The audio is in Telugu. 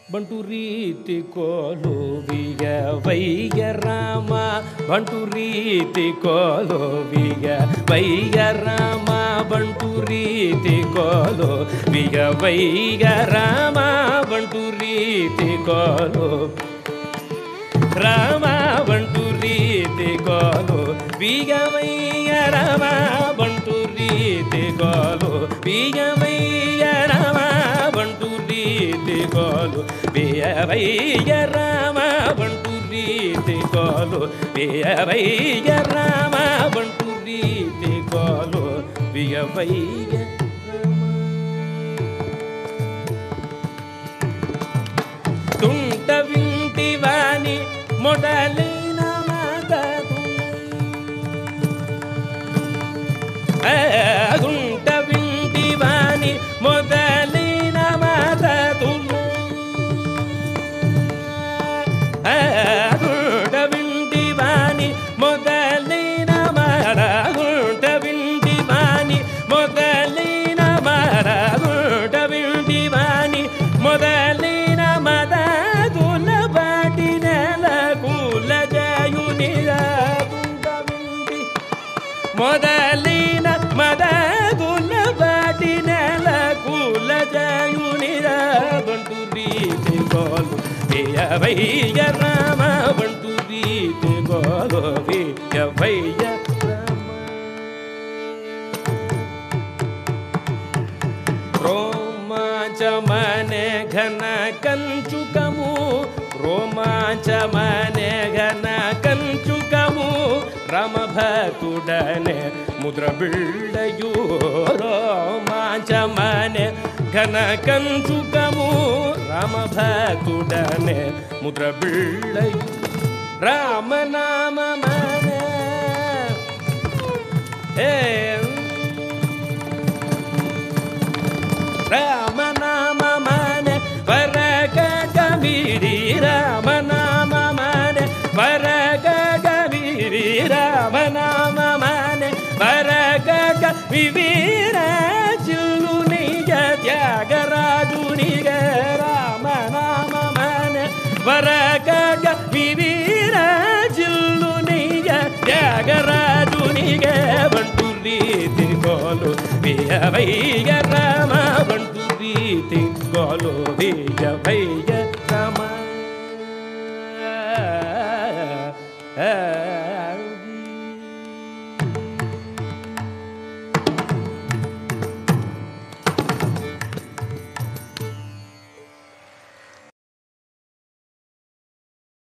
ಬಂಟು ರೀತಿ ಕೋಲು ವಿಯ ವೈಯ ರಾಮ ಬಂಟು ರೀತಿ ಕೋಲು ವಿಯ ವೈಯ ರಾಮ ಬಂಟು ರೀತಿ ಕೋಲು ವಿಯ ವೈಯ ರಾಮ ಬಂಟು ರೀತಿ ಕೋಲು ರಾಮ ಬಂಟು ರೀತಿ ಕೋಲು ವಿಯ ವೈಯ ರಾಮ ಬಂಟು ರೀತಿ ಕೋಲು ವಿಯ ವೈಯ ರಾಮ ಬಂಟು ರೀತಿ ಕೋಲು ವಿಯ ವೈಯ ರಾಮ ಬಂಟು ರೀತಿ ಕೋಲು ವಿಯ ವೈಯ ರಾಮ ಬಂಟು ರೀತಿ ಕೋಲು ವಿಯ ವೈಯ తుంట వింటివాని మొదలైన తుంట వింటివాని మొదలైన తుంట వింటివాని మొదలైన తుంట వింటివాని మొదలైన తుంట వింటివాని మొదలైన మదగుల బాటి నెల కూల జయునిగా మొదలైన మదగుల బాటి నెల కూల జయునిగా బంటు రీతి కోలు వియ వైయ రామ బంటు రీతి కోలు వియ వైయ రోమాంచమనే ఘన కంచుకము రోమాంచమనే ఘన కంచుకము రామభక్తుడనే ముద్ర బిళ్ళయు రోమాంచమనే ఘన కంచుకము రామభక్తుడనే ముద్ర బిళ్ళయు రామనామమనే రామనామమనే వరగగమిరి రామనామమనే వరగగమిరి రామనామమనే వరగగమిర చిల్లునిగ త్యాగరాజునిగ రామనామమనే వరగగమిర చిల్లునిగ త్యాగరాజునిగ బంటు రీతి కోలు వియ వైయ రామ బంటు రీతి కోలు వియ వైయ రామ